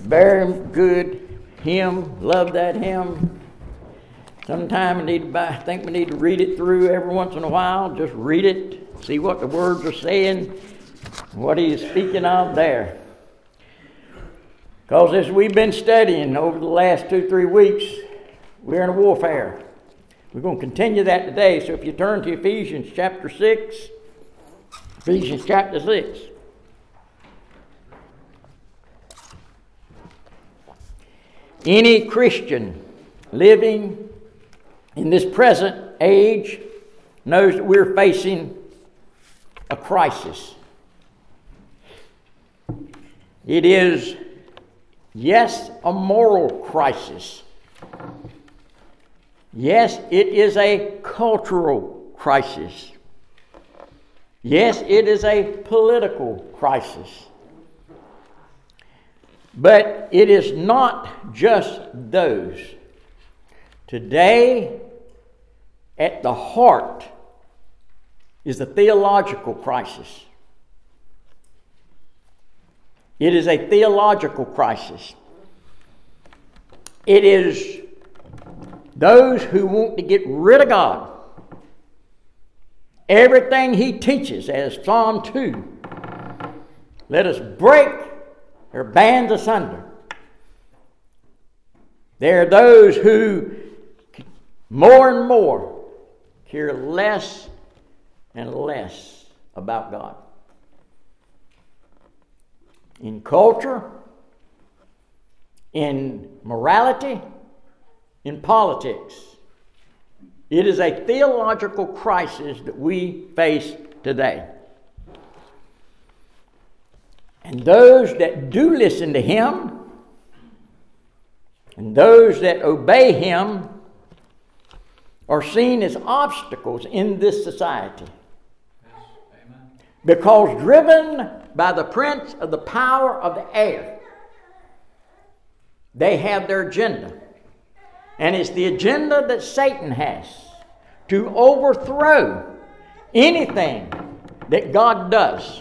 Very good hymn. Love that hymn. Sometime I think we need to read it through every once in a while. Just read it, see what the words are saying, what he is speaking of there. Because as we've been studying over the last 2-3 weeks, we're in a warfare. We're going to continue that today. So if you turn to Ephesians chapter 6. Ephesians chapter 6. Any Christian living in this present age knows that we're facing a crisis. It is, yes, a moral crisis. Yes, it is a cultural crisis. Yes, it is a political crisis. But it is not just those. Today, at the heart, is a theological crisis. It is a theological crisis. It is those who want to get rid of God. Everything He teaches, as Psalm 2, let us break their bands asunder. There are those who more and more care less and less about God. In culture, in morality, in politics. It is a theological crisis that we face today. And those that do listen to Him, and those that obey Him, are seen as obstacles in this society. Amen. Because driven by the prince of the power of the air, they have their agenda. And it's the agenda that Satan has to overthrow anything that God does.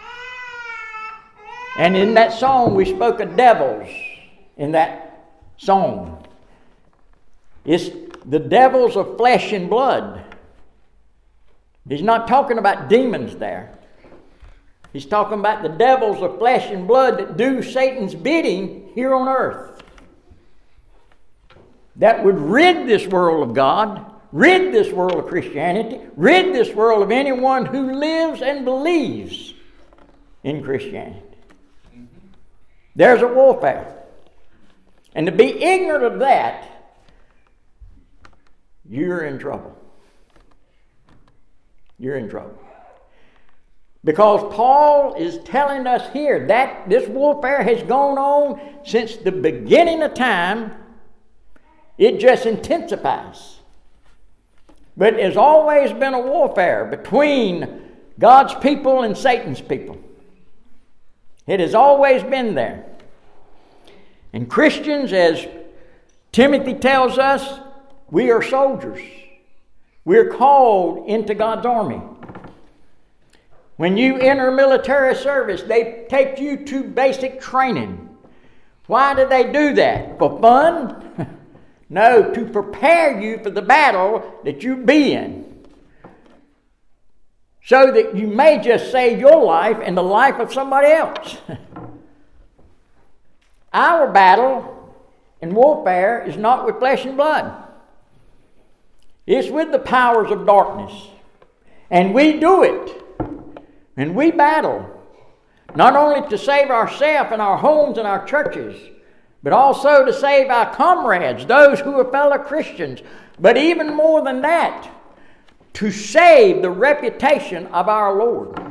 And in that song, we spoke of devils in that song. It's the devils of flesh and blood. He's not talking about demons there. He's talking about the devils of flesh and blood that do Satan's bidding here on earth. That would rid this world of God, rid this world of Christianity, rid this world of anyone who lives and believes in Christianity. There's a warfare. And to be ignorant of that, you're in trouble. You're in trouble. Because Paul is telling us here that this warfare has gone on since the beginning of time. It just intensifies. But there's always been a warfare between God's people and Satan's people. It has always been there. And Christians, as Timothy tells us, we are soldiers. We're called into God's army. When you enter military service, they take you to basic training. Why do they do that? For fun? No, to prepare you for the battle that you be in. So that you may just save your life and the life of somebody else. Our battle in warfare is not with flesh and blood. It's with the powers of darkness. And we do it. And we battle. Not only to save ourselves and our homes and our churches, but also to save our comrades, those who are fellow Christians. But even more than that, to save the reputation of our Lord.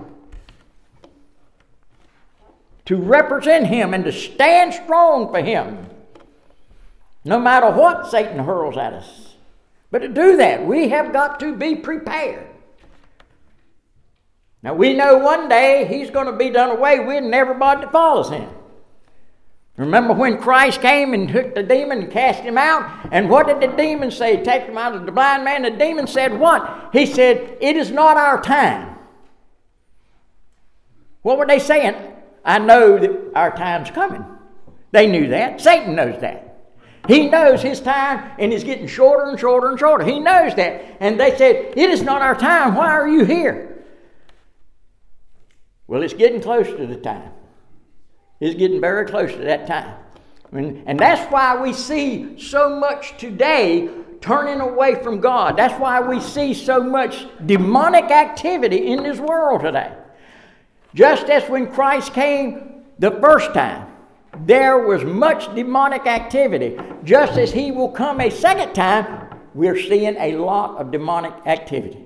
To represent Him and to stand strong for Him, no matter what Satan hurls at us. But to do that, we have got to be prepared. Now we know one day He's going to be done away with and everybody that follows Him. Remember when Christ came and took the demon and cast him out? And what did the demon say? Take him out of the blind man. The demon said what? He said, "It is not our time." What were they saying? I know that our time's coming. They knew that. Satan knows that. He knows his time and is getting shorter and shorter and shorter. He knows that. And they said, it is not our time. Why are you here? Well, it's getting close to the time. It's getting very close to that time. And that's why we see so much today turning away from God. That's why we see so much demonic activity in this world today. Just as when Christ came the first time, there was much demonic activity. Just as he will come a second time, we're seeing a lot of demonic activity.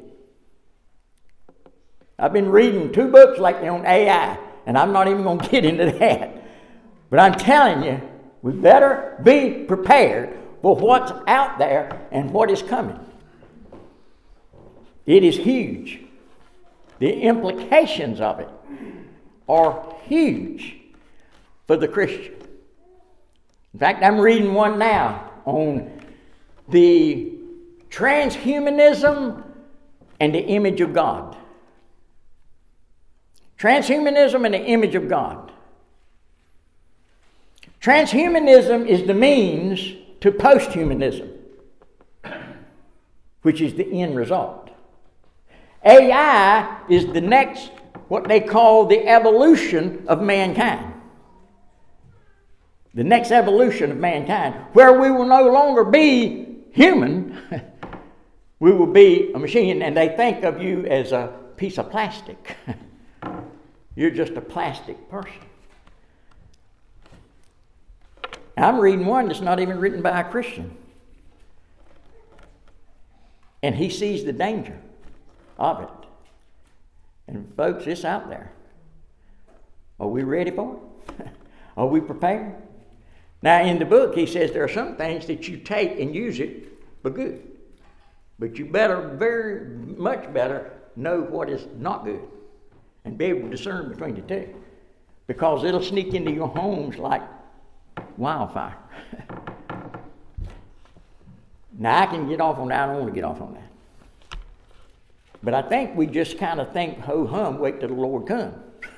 I've been reading 2 books lately on AI, and I'm not even going to get into that. But I'm telling you, we better be prepared for what's out there and what is coming. It is huge. The implications of it are huge for the Christian. In fact, I'm reading one now on the transhumanism and the image of God. Transhumanism and the image of God. Transhumanism is the means to posthumanism, which is the end result. AI is the next, what they call the evolution of mankind. The next evolution of mankind, where we will no longer be human, we will be a machine, and they think of you as a piece of plastic. You're just a plastic person. I'm reading one that's not even written by a Christian. And he sees the danger of it. And folks, it's out there. Are we ready for it? Are we prepared? Now, in the book, he says there are some things that you take and use it for good. But you better, very much better, know what is not good and be able to discern between the two. Because it'll sneak into your homes like wildfire. Now, I can get off on that. I don't want to get off on that. But I think we just kind of think, ho-hum, wait till the Lord comes.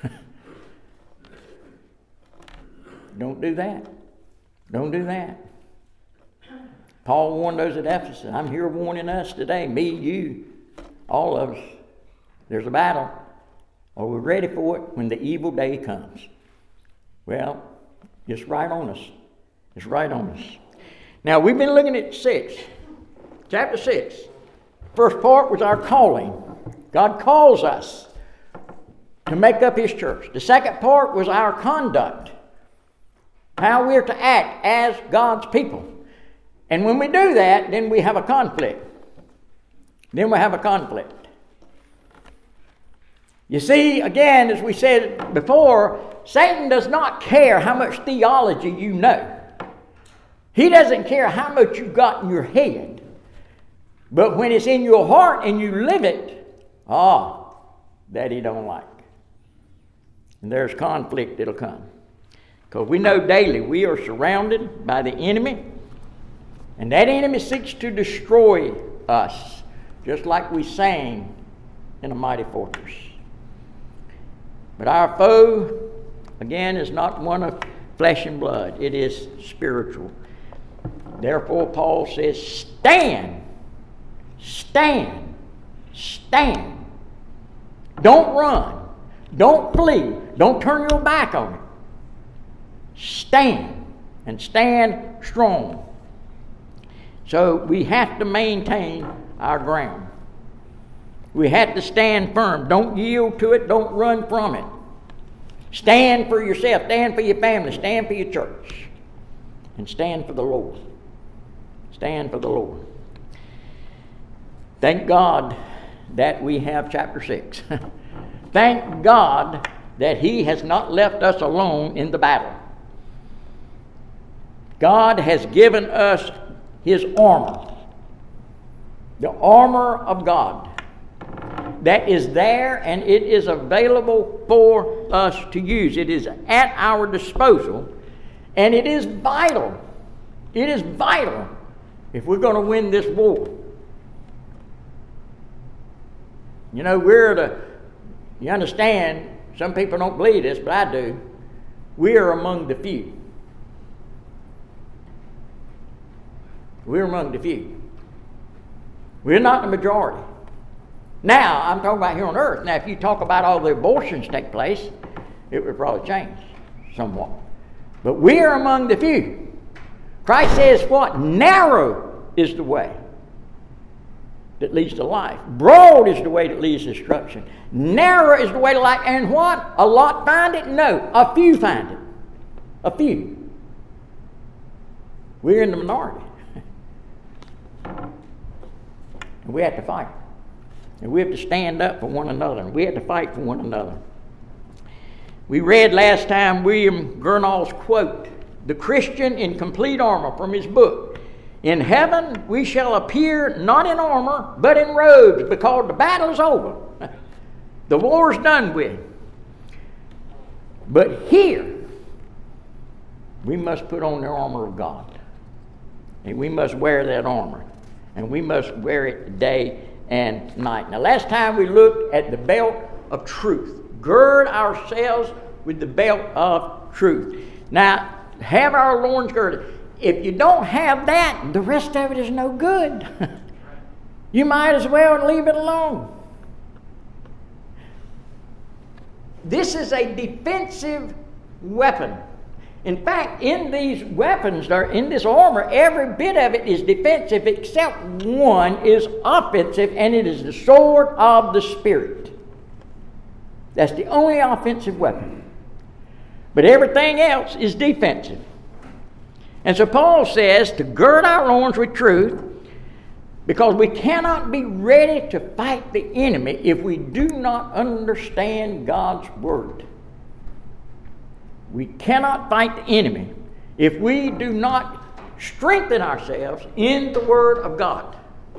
Don't do that. Don't do that. Paul warned those at Ephesus. I'm here warning us today, me, you, all of us. There's a battle. Are we ready for it when the evil day comes? Well, it's right on us. It's right on us. Now, we've been looking at chapter 6. First part was our calling. God calls us to make up His church. The second part was our conduct. How we're to act as God's people. And when we do that, then we have a conflict. You see, again, as we said before, Satan does not care how much theology you know. He doesn't care how much you got in your head. But when it's in your heart and you live it, that he don't like. And there's conflict that'll come. Because we know daily we are surrounded by the enemy. And that enemy seeks to destroy us. Just like we sang in A Mighty Fortress. But our foe, again, is not one of flesh and blood. It is spiritual. Therefore, Paul says, stand. Stand. Stand. Don't run. Don't flee. Don't turn your back on it. Stand. And stand strong. So we have to maintain our ground. We have to stand firm. Don't yield to it. Don't run from it. Stand for yourself. Stand for your family. Stand for your church. And stand for the Lord. Stand for the Lord. Thank God that we have chapter 6. Thank God that He has not left us alone in the battle. God has given us His armor. The armor of God. That is there and it is available for us to use. It is at our disposal and it is vital. It is vital if we're going to win this war. You know, you understand, some people don't believe this, but I do. We are among the few. We're among the few. We're not the majority. Now, I'm talking about here on earth. Now, if you talk about all the abortions take place, it would probably change somewhat. But we are among the few. Christ says what? Narrow is the way that leads to life. Broad is the way that leads to destruction. Narrow is the way to life. And what? A lot find it? No. A few find it. A few. We're in the minority. And we have to fight. And we have to stand up for one another. And we have to fight for one another. We read last time William Gurnall's quote, "The Christian in complete armor," from his book. "In heaven we shall appear not in armor, but in robes, because the battle is over. The war is done with. But here, we must put on the armor of God. And we must wear that armor. And we must wear it day and night." Now, last time we looked at the belt of truth. Gird ourselves with the belt of truth. Now, have our loins girded. If you don't have that, the rest of it is no good. You might as well leave it alone. This is a defensive weapon. In fact, in these weapons, or in this armor, every bit of it is defensive except one is offensive, and it is the sword of the Spirit. That's the only offensive weapon. But everything else is defensive. And so Paul says to gird our loins with truth, because we cannot be ready to fight the enemy if we do not understand God's Word. We cannot fight the enemy if we do not strengthen ourselves in the Word of God.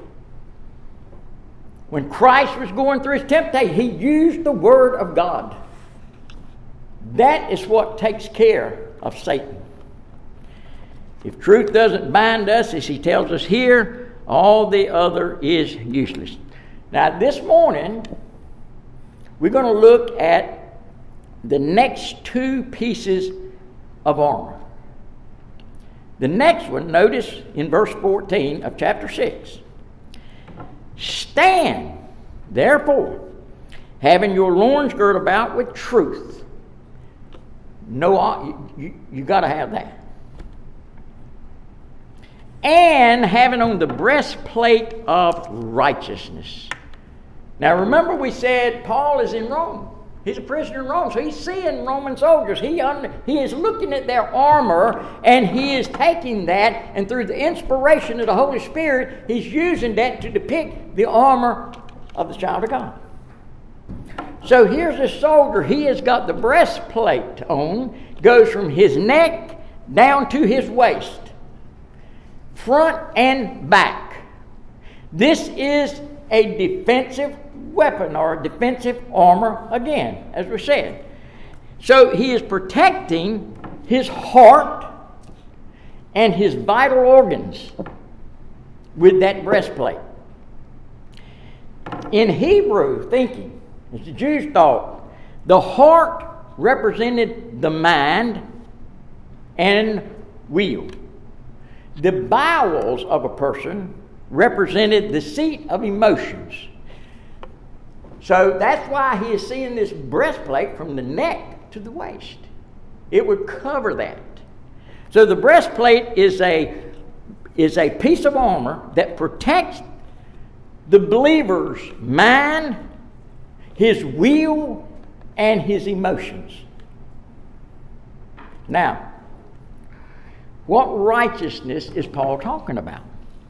When Christ was going through his temptation, he used the Word of God. That is what takes care of Satan. If truth doesn't bind us, as he tells us here, all the other is useless. Now, this morning, we're going to look at the next two pieces of armor. The next one, notice in verse 14 of chapter 6. "Stand, therefore, having your loins girt about with truth." No, you got to have that. "And having on the breastplate of righteousness." Now remember, we said Paul is in Rome. He's a prisoner in Rome, so he's seeing Roman soldiers. He is looking at their armor, and he is taking that, and through the inspiration of the Holy Spirit, he's using that to depict the armor of the child of God. So here's a soldier. He has got the breastplate on, goes from his neck down to his waist, front and back. This is a defensive weapon, or a defensive armor, again, as we said. So he is protecting his heart and his vital organs with that breastplate. In Hebrew thinking, as the Jews thought, the heart represented the mind and will. The bowels of a person represented the seat of emotions. So that's why he is seeing this breastplate from the neck to the waist. It would cover that. So the breastplate is a piece of armor that protects the believer's mind, his will, and his emotions. Now, what righteousness is Paul talking about?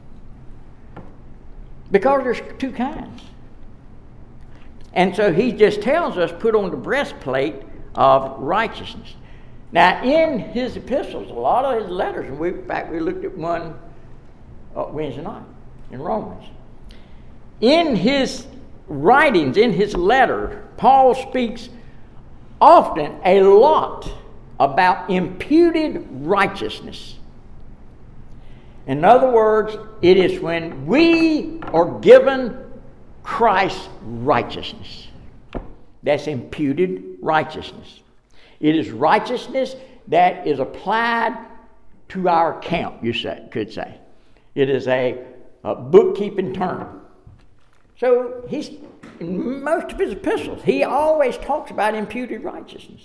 Because there's two kinds. And so he just tells us, put on the breastplate of righteousness. Now, in his epistles, a lot of his letters, and in fact, we looked at one Wednesday night in Romans. In his writings, in his letter, Paul speaks often a lot about imputed righteousness. In other words, it is when we are given Christ's righteousness. That's imputed righteousness. It is righteousness that is applied to our account, could say. It is a bookkeeping term. So he's, in most of his epistles, he always talks about imputed righteousness.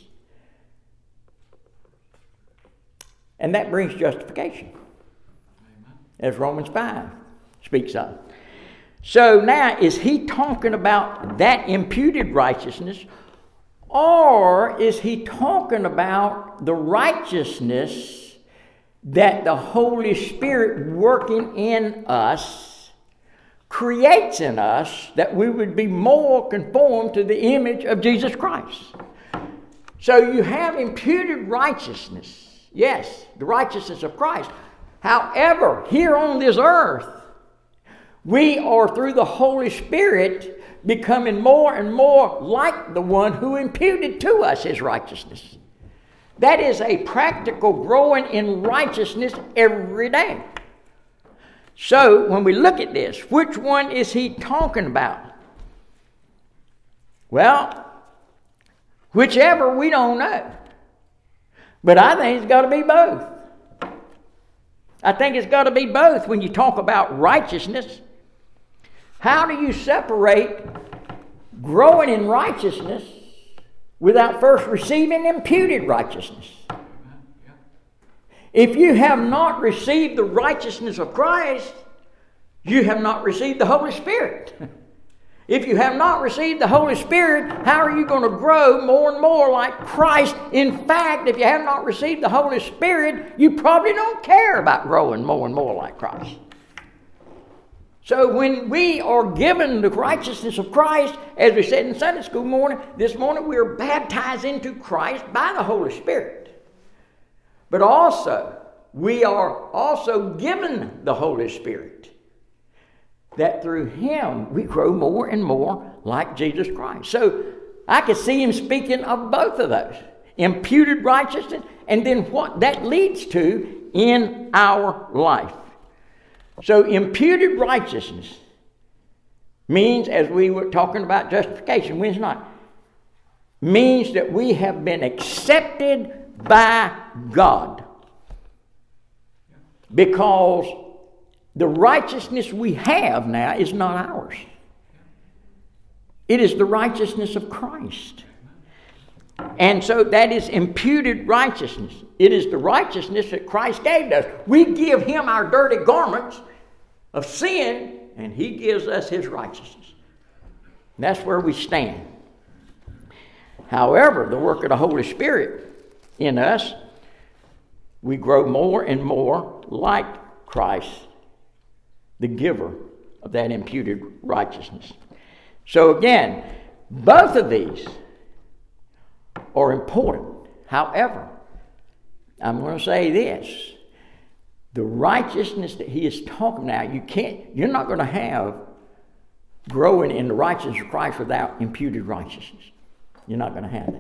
And that brings justification, as Romans 5 speaks of. So now, is he talking about that imputed righteousness, or is he talking about the righteousness that the Holy Spirit working in us creates in us, that we would be more conformed to the image of Jesus Christ? So you have imputed righteousness. Yes, the righteousness of Christ. However, here on this earth, we are, through the Holy Spirit, becoming more and more like the one who imputed to us his righteousness. That is a practical growing in righteousness every day. So, when we look at this, which one is he talking about? Well, whichever, we don't know. But I think it's got to be both. I think it's got to be both when you talk about righteousness. How do you separate growing in righteousness without first receiving imputed righteousness? If you have not received the righteousness of Christ, you have not received the Holy Spirit. If you have not received the Holy Spirit, how are you going to grow more and more like Christ? In fact, if you have not received the Holy Spirit, you probably don't care about growing more and more like Christ. So when we are given the righteousness of Christ, as we said in Sunday school this morning, we are baptized into Christ by the Holy Spirit. But also, we are also given the Holy Spirit, that through him we grow more and more like Jesus Christ. So I can see him speaking of both of those. Imputed righteousness, and then what that leads to in our life. So imputed righteousness means, as we were talking about justification Wednesday night, means that we have been accepted by God. Because the righteousness we have now is not ours. It is the righteousness of Christ. And so that is imputed righteousness. It is the righteousness that Christ gave us. We give him our dirty garments of sin, and he gives us his righteousness. And that's where we stand. However, the work of the Holy Spirit in us, we grow more and more like Christ, the giver of that imputed righteousness. So again, both of these are important. However, I'm going to say this. The righteousness that he is talking now, you're not going to have growing in the righteousness of Christ without imputed righteousness. You're not going to have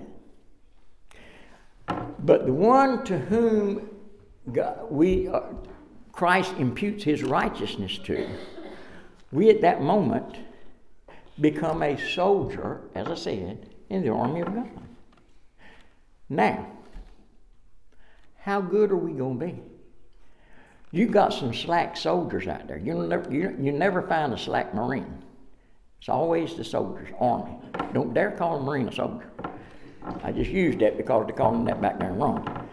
that. But the one to whom Christ imputes his righteousness to, we at that moment become a soldier, as I said, in the army of God. Now, how good are we going to be? You got some slack soldiers out there. You never find a slack Marine. It's always the soldiers, army. Don't dare call a Marine a soldier. I just used that because they're calling that back there wrong.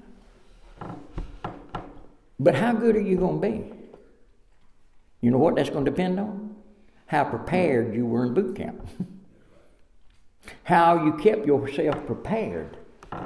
But how good are you going to be? You know what that's going to depend on? How prepared you were in boot camp. How you kept yourself prepared.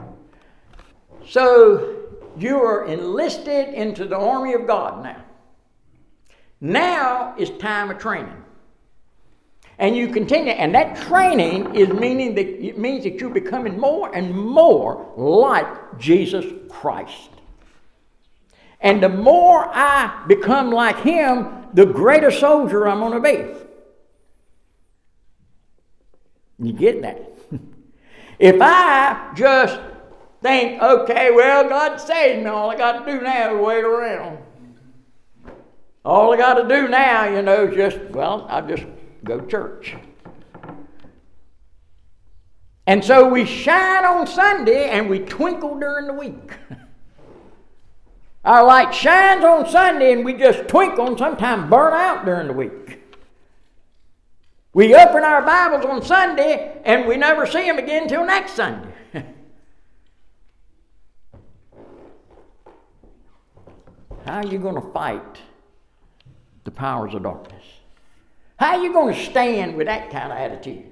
So you are enlisted into the army of God now. Now is time of training. And you continue, and that training means that you're becoming more and more like Jesus Christ. And the more I become like him, the greater soldier I'm going to be. You get that? If I just think, okay, well, God saved me, all I got to do now is wait around. All I got to do now, is I'll just go to church. And so we shine on Sunday and we twinkle during the week. Our light shines on Sunday and we just twinkle and sometimes burn out during the week. We open our Bibles on Sunday and we never see them again until next Sunday. How are you going to fight the powers of darkness? How are you going to stand with that kind of attitude?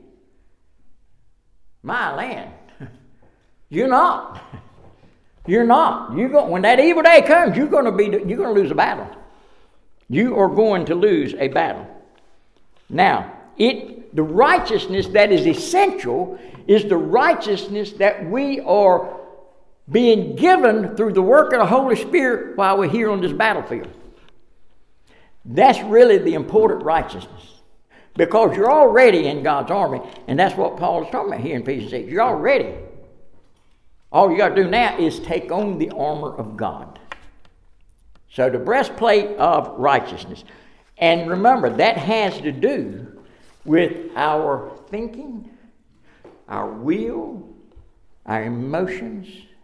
My land, you're not. You're not. When that evil day comes, you're going to lose a battle. You are going to lose a battle. Now, the righteousness that is essential is the righteousness that we are being given through the work of the Holy Spirit while we're here on this battlefield. That's really the important righteousness. Because you're already in God's army, and that's what Paul is talking about here in Ephesians 6. You're already. All you got to do now is take on the armor of God. So the breastplate of righteousness. And remember, that has to do with our thinking, our will, our emotions.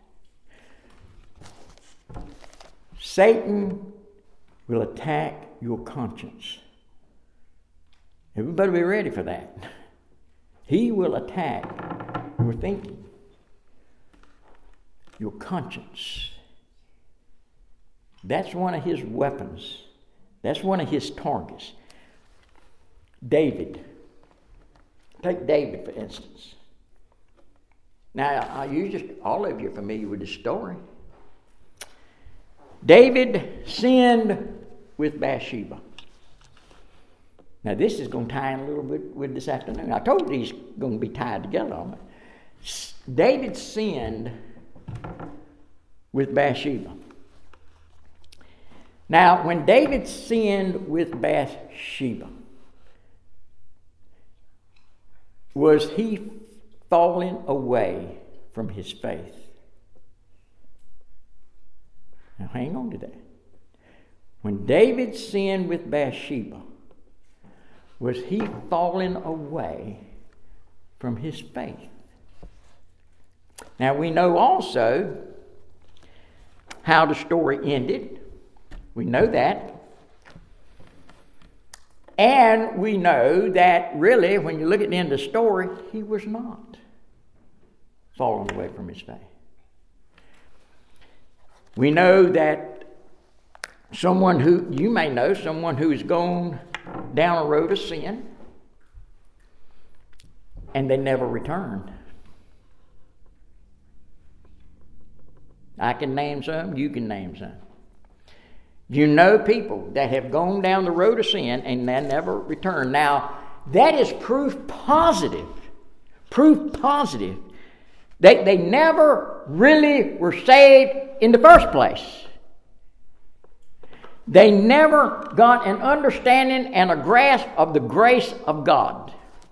Satan will attack your conscience. Everybody be ready for that. He will attack your thinking, your conscience. That's one of his weapons. That's one of his targets. David. Take David, for instance. Now, all of you are familiar with this story. David sinned with Bathsheba. Now, this is going to tie in a little bit with this afternoon. I told you these going to be tied together on it. David sinned with Bathsheba. Now, when David sinned with Bathsheba, was he falling away from his faith? Now, hang on to that. When David sinned with Bathsheba, was he falling away from his faith? Now, we know also how the story ended. We know that. And we know that really, when you look at the end of the story, he was not falling away from his faith. We know that someone who, you may know, someone who has gone down a road of sin and they never returned. I can name some, you can name some. You know people that have gone down the road of sin and they never returned. Now, that is proof positive. Proof positive. They never really were saved in the first place. They never got an understanding and a grasp of the grace of God.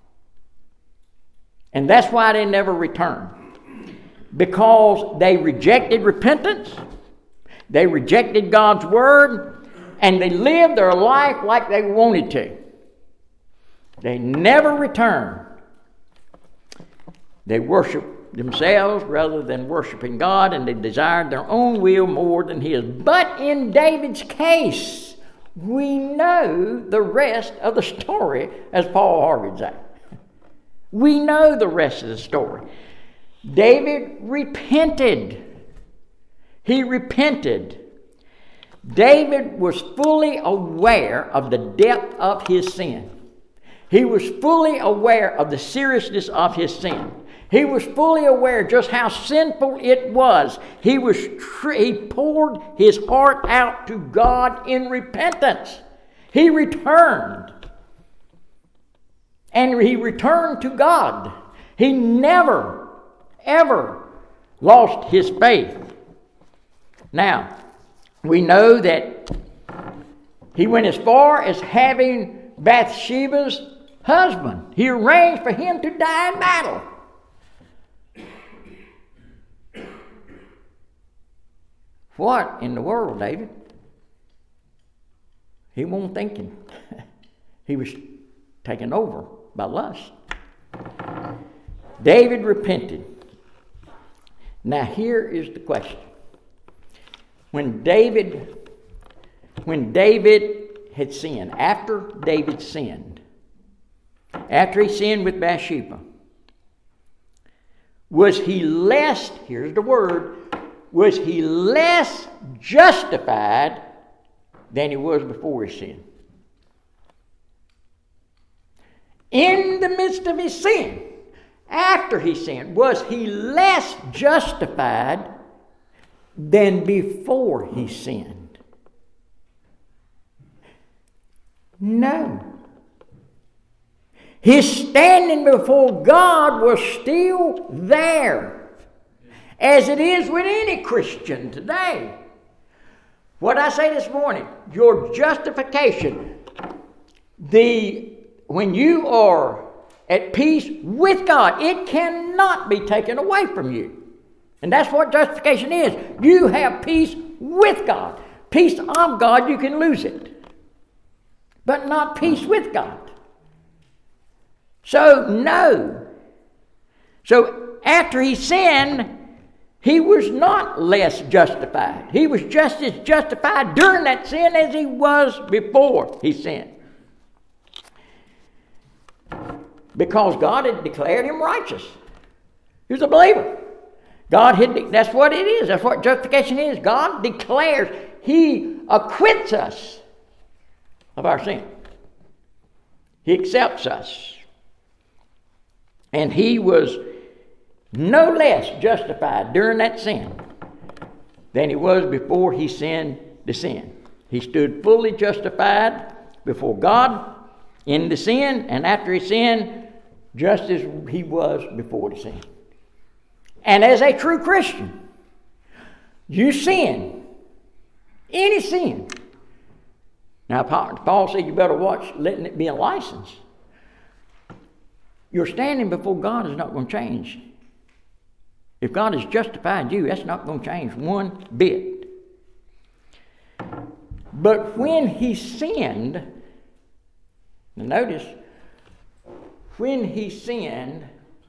And that's why they never returned. Because they rejected repentance, they rejected God's word, and they lived their life like they wanted to. They never returned. They worshiped themselves rather than worshiping God, and they desired their own will more than his. But in David's case, we know the rest of the story, as Paul Harvey said. We know the rest of the story. David repented. He repented. David was fully aware of the depth of his sin. He was fully aware of the seriousness of his sin. He was fully aware just how sinful it was. He poured his heart out to God in repentance. He returned. And he returned to God. He never, ever lost his faith. Now, we know that he went as far as having Bathsheba's husband. He arranged for him to die in battle. What in the world, David? He wasn't thinking. He was taken over by lust. David repented. Now here is the question. when David had sinned, after David sinned, after he sinned with Bathsheba, was he less, here's the word, was he less justified than he was before his sin? In the midst of his sin, after he sinned, was he less justified than before he sinned? No. His standing before God was still there, as it is with any Christian today. What I say this morning, your justification, when you are at peace with God, it cannot be taken away from you. And that's what justification is. You have peace with God. Peace of God, you can lose it. But not peace with God. So, no. So, after he sinned, he was not less justified. He was just as justified during that sin as he was before he sinned. Because God had declared him righteous. He was a believer. That's what it is. That's what justification is. God declares, he acquits us of our sin. He accepts us. And he was no less justified during that sin than he was before he sinned the sin. He stood fully justified before God in the sin, and after he sinned, just as he was before the sin. And as a true Christian, you sin. Any sin. Now, Paul said you better watch letting it be a license. Your standing before God is not going to change. If God has justified you, that's not going to change one bit. But when he sinned, now notice, when he sinned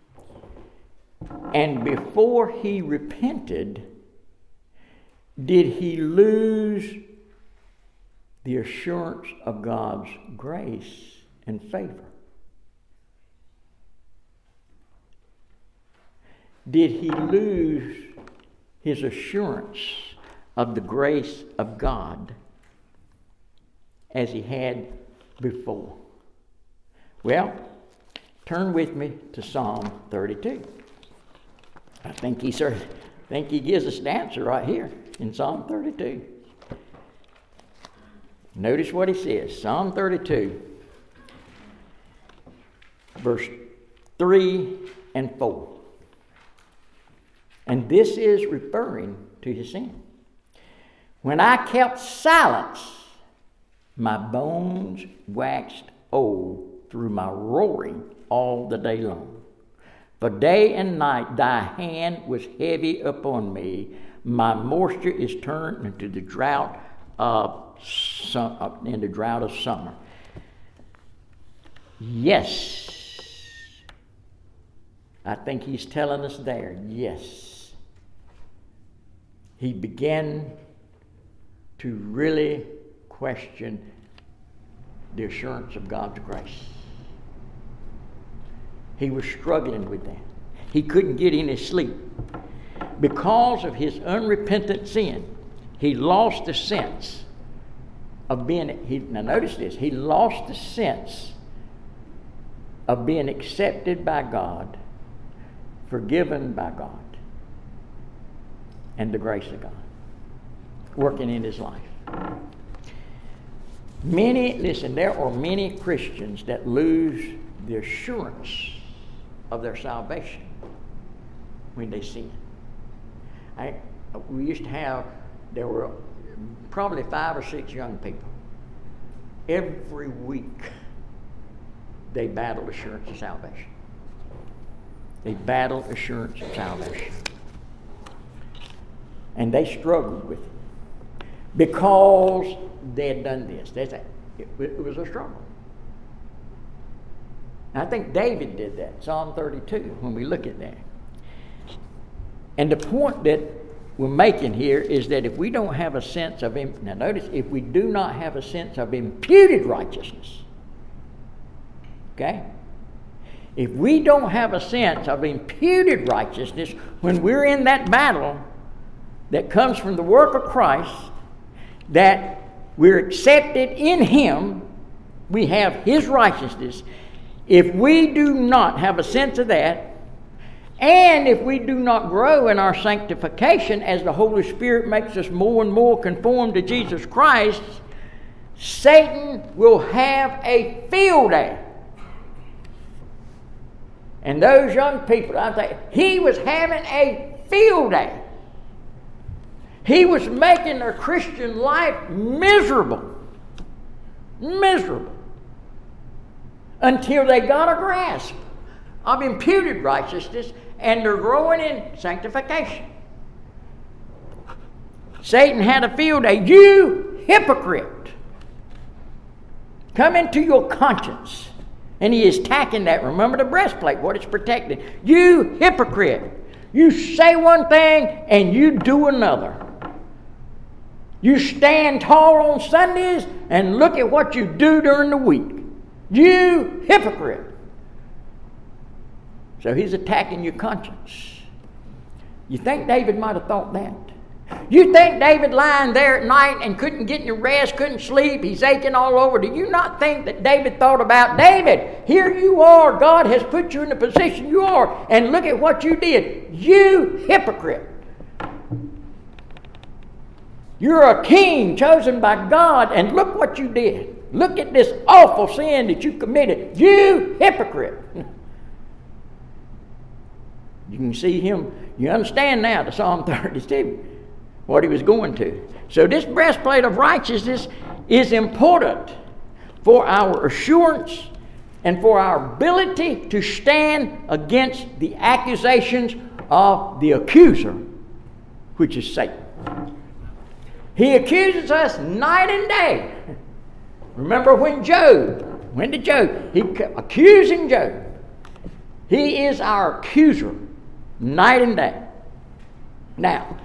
and before he repented, did he lose the assurance of God's grace and favor? Did he lose his assurance of the grace of God as he had before? Well, turn with me to Psalm 32. I think he gives us the answer right here in Psalm 32. Notice what he says. Psalm 32, verse 3 and 4. And this is referring to his sin. When I kept silence, my bones waxed old through my roaring all the day long. For day and night thy hand was heavy upon me. My moisture is turned into the drought of summer. Yes. I think he's telling us there, yes. He began to really question the assurance of God's grace. He was struggling with that. He couldn't get any sleep. Because of his unrepentant sin, he lost the sense of being, now notice this, he lost the sense of being accepted by God, forgiven by God, and the grace of God working in his life. There are many Christians that lose the assurance of their salvation when they sin. There were probably 5 or 6 young people. Every week they battled assurance of salvation. They battled assurance of salvation. And they struggled with it because they had done this. It was a struggle. And I think David did that, Psalm 32, when we look at that. And the point that we're making here is that if we don't have a sense of, now notice, if we do not have a sense of imputed righteousness, okay? If we don't have a sense of imputed righteousness when we're in that battle that comes from the work of Christ, that we're accepted in Him, we have His righteousness. If we do not have a sense of that, and if we do not grow in our sanctification as the Holy Spirit makes us more and more conformed to Jesus Christ, Satan will have a field day. And those young people, I think, he was having a field day. He was making their Christian life miserable. Miserable. Until they got a grasp of imputed righteousness and they're growing in sanctification. Satan had a field day. You hypocrite. Come into your conscience. And he is attacking that. Remember the breastplate, what it's protecting. You hypocrite. You say one thing and you do another. You stand tall on Sundays and look at what you do during the week. You hypocrite. So he's attacking your conscience. You think David might have thought that? You think David lying there at night and couldn't get any rest, couldn't sleep, he's aching all over. Do you not think that David thought about, David, here you are, God has put you in the position you are, and look at what you did. You hypocrite. You're a king chosen by God, and look what you did. Look at this awful sin that you committed. You hypocrite. You can see him. You understand now the Psalm 32, what he was going to. So this breastplate of righteousness is important for our assurance and for our ability to stand against the accusations of the accuser, which is Satan. He accuses us night and day. Remember when did Job? He accusing Job. He is our accuser night and day. Now,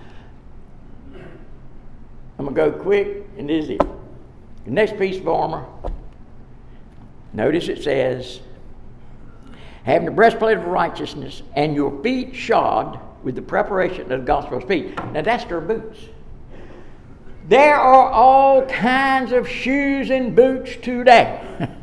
I'm going to go quick, and this is it. The next piece of armor, notice it says, having the breastplate of righteousness and your feet shod with the preparation of the gospel of peace. Now that's their boots. There are all kinds of shoes and boots today.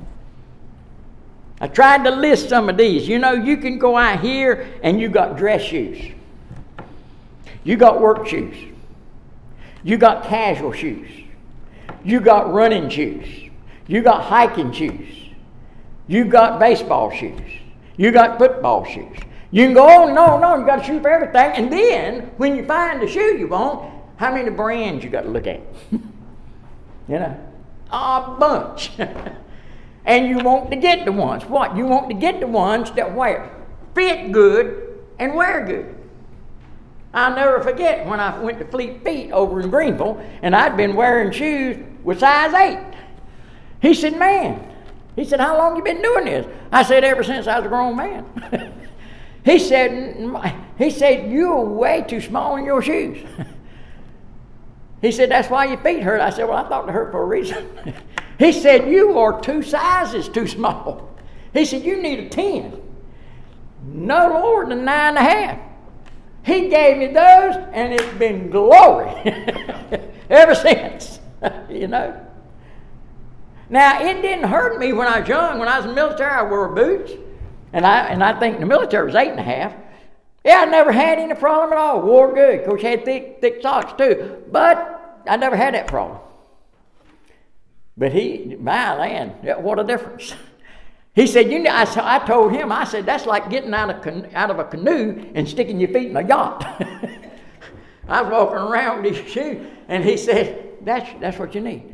I tried to list some of these. You know, you can go out here and you got dress shoes. You got work shoes. You got casual shoes. You got running shoes. You got hiking shoes. You got baseball shoes. You got football shoes. You can go on and on and on. You got a shoe for everything. And then, when you find the shoe you want, how many brands you got to look at? You know, a bunch. And you want to get the ones. What? You want to get the ones that fit good and wear good. I'll never forget when I went to Fleet Feet over in Greenville, and I'd been wearing shoes with size 8. He said, how long you been doing this? I said, ever since I was a grown man. He said, you're way too small in your shoes. He said, that's why your feet hurt. I said, well, I thought they hurt for a reason. He said, you are 2 sizes too small. He said, you need a 10. No more than 9.5. He gave me those, and it's been glory ever since, you know. Now, it didn't hurt me when I was young. When I was in the military, I wore boots, and I think the military was 8.5. Yeah, I never had any problem at all. Wore good. Of course, I had thick socks too, but I never had that problem. But my land, what a difference. He said, I told him, I said, that's like getting out of a canoe and sticking your feet in a yacht. I was walking around with these shoes, and he said, that's what you need.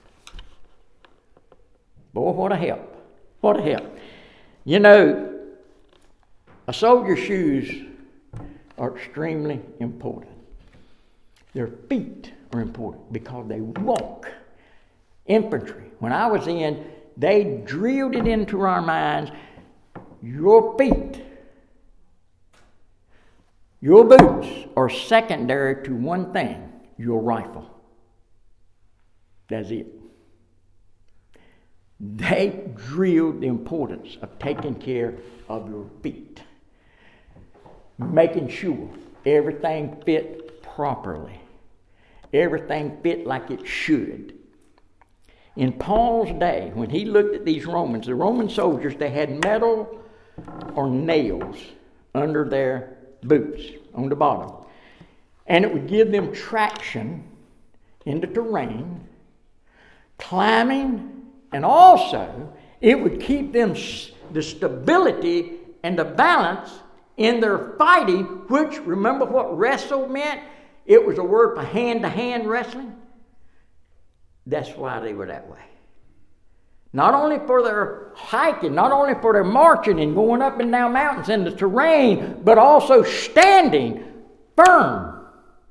Boy, what a help. What a help. You know, a soldier's shoes are extremely important. Their feet are important because they walk. Infantry. When I was in, they drilled it into our minds, your feet Your boots are secondary to one thing, your rifle. That's it. They drilled the importance of taking care of your feet, making sure everything fit properly, everything fit like it should. In Paul's day, when he looked at these Romans, the Roman soldiers, they had metal or nails under their boots on the bottom. And it would give them traction in the terrain, climbing, and also it would keep them the stability and the balance in their fighting, which, remember what wrestle meant? It was a word for hand-to-hand wrestling. That's why they were that way. Not only for their hiking, not only for their marching and going up and down mountains in the terrain, but also standing firm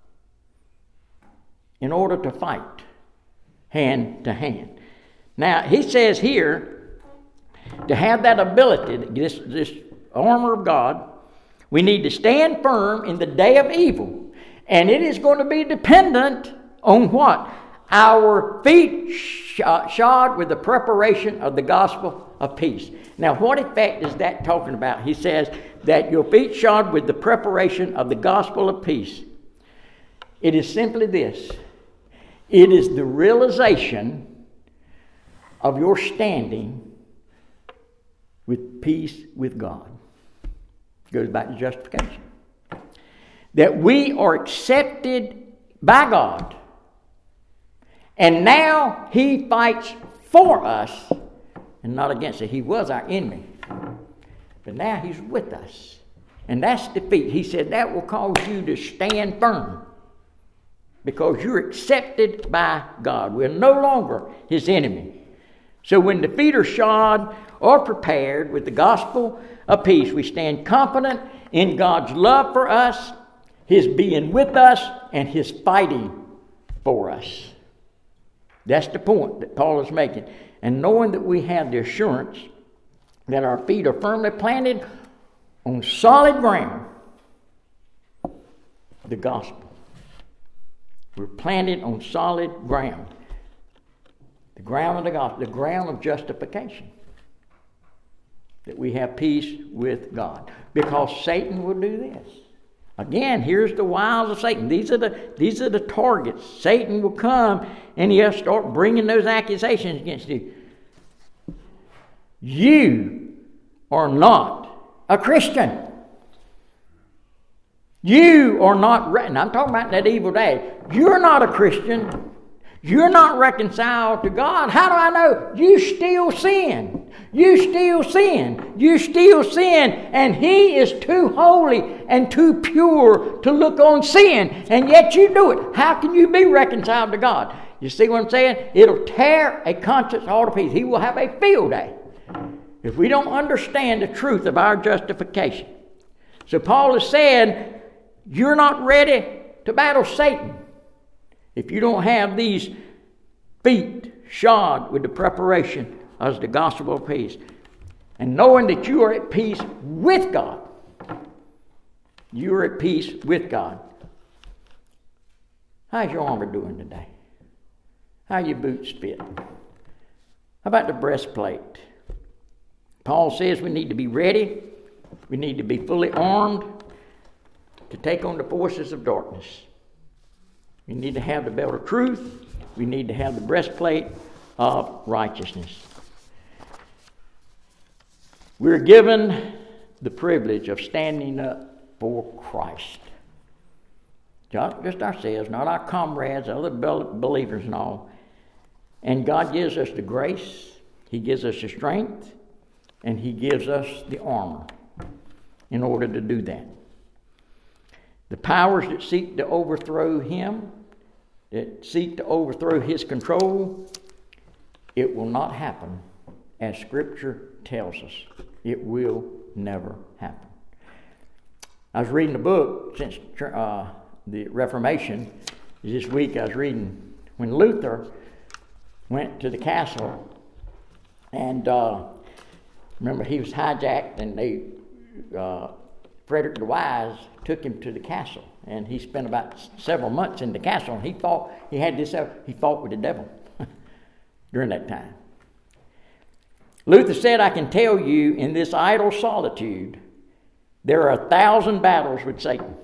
in order to fight hand to hand. Now, he says here, to have that ability, this armor of God, we need to stand firm in the day of evil. And it is going to be dependent on what? Our feet shod with the preparation of the gospel of peace. Now, what effect is that talking about? He says that your feet shod with the preparation of the gospel of peace. It is simply this. It is the realization of your standing with peace with God. Goes back to justification. That we are accepted by God. And now He fights for us and not against it. He was our enemy. But now He's with us. And that's defeat. He said that will cause you to stand firm. Because you're accepted by God. We're no longer His enemy. So when the feet are shod or prepared with the gospel of peace, we stand confident in God's love for us, His being with us, and His fighting for us. That's the point that Paul is making. And knowing that we have the assurance that our feet are firmly planted on solid ground, the gospel. We're planted on solid ground. The ground of the gospel, the ground of justification. That we have peace with God. Because Satan will do this. Again, here's the wiles of Satan. These are the targets. Satan will come and he'll start bringing those accusations against you. You are not a Christian. You are not, and I'm talking about that evil day. You're not a Christian. You're not reconciled to God. How do I know? You still sin. You still sin. You still sin. And He is too holy and too pure to look on sin. And yet you do it. How can you be reconciled to God? You see what I'm saying? It'll tear a conscience all to pieces. He will have a field day if we don't understand the truth of our justification. So Paul is saying, you're not ready to battle Satan if you don't have these feet shod with the preparation of the gospel of peace. And knowing that you are at peace with God. You are at peace with God. How's your armor doing today? How your boots fit? How about the breastplate? Paul says we need to be ready. We need to be fully armed to take on the forces of darkness. We need to have the belt of truth. We need to have the breastplate of righteousness. We're given the privilege of standing up for Christ. Not just ourselves, not our comrades, other believers and all. And God gives us the grace, He gives us the strength, and He gives us the armor in order to do that. The powers that seek to overthrow Him, that seek to overthrow His control, it will not happen as Scripture tells us. It will never happen. I was reading a book since the Reformation. This week I was reading when Luther went to the castle, and remember he was hijacked and they Frederick the Wise took him to the castle, and he spent about several months in the castle, and he fought with the devil during that time. Luther said, I can tell you in this idle solitude, there are 1,000 battles with Satan.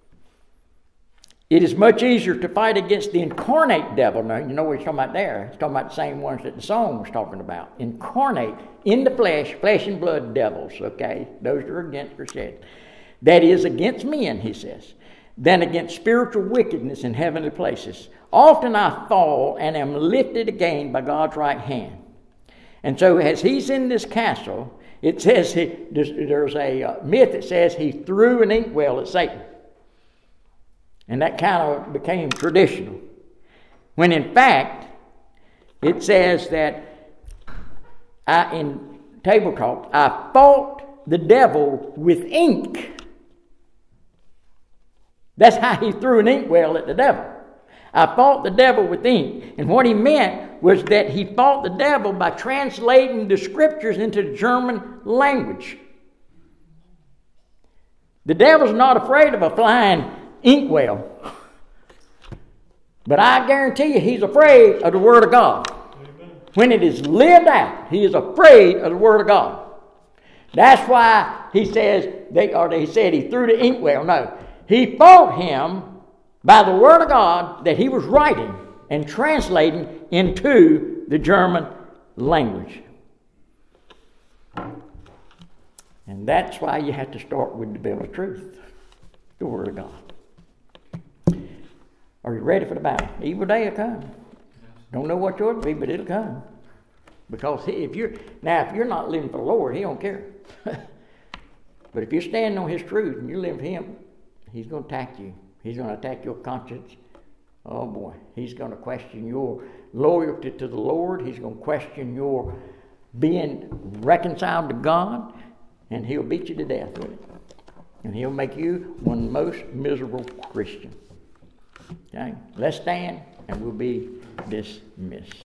It is much easier to fight against the incarnate devil. Now, you know what he's talking about there. He's talking about the same ones that the song was talking about. Incarnate, in the flesh and blood devils, okay? Those are against Christianity. That is against men, he says, than against spiritual wickedness in heavenly places. Often I fall and am lifted again by God's right hand. And so as he's in this castle, it says there's a myth that says he threw an inkwell at Satan. And that kind of became traditional. When in fact, it says that in table talk, I fought the devil with ink. That's how he threw an inkwell at the devil. I fought the devil with ink. And what he meant was that he fought the devil by translating the scriptures into German language. The devil's not afraid of a flying inkwell. But I guarantee you he's afraid of the Word of God. Amen. When it is lived out, he is afraid of the Word of God. That's why he says, he said he threw the inkwell. No, he fought him by the Word of God that he was writing and translating into the German language. And that's why you have to start with the Bible of truth, the Word of God. Are you ready for the battle? Evil day will come. Don't know what yours will be, but it'll come. Because if you're not living for the Lord, he don't care. But if you're standing on his truth and you live for him, he's going to attack you. He's going to attack your conscience. Oh boy, he's going to question your loyalty to the Lord. He's going to question your being reconciled to God, and he'll beat you to death with it. And he'll make you one of the most miserable Christians. Okay, let's stand and we'll be dismissed.